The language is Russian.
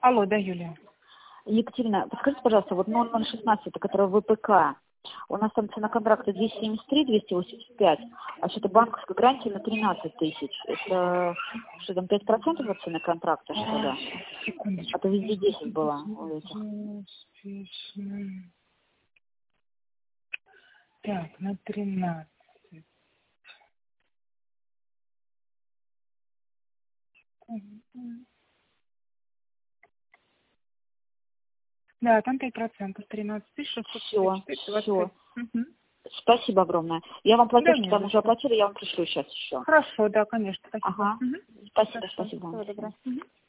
Алло, да, Юлия. Екатерина, подскажите, пожалуйста, вот 0016, это которая ВПК, у нас там цена контракта 273, 285, а что-то банковская гарантия на 13 тысяч. Это что там, 5% от цены контракта, что ли? Секундочку. А то везде 10 было у этих. Так, на 13. Да, там 5%, 13 Все, 654, все. 25. Угу. Спасибо огромное. Я вам Да, платежки не там за уже что. оплатила, я вам пришлю сейчас еще. Хорошо, да, конечно, спасибо. Ага. Угу. Спасибо, Хорошо, спасибо всего вам. доброго. Угу.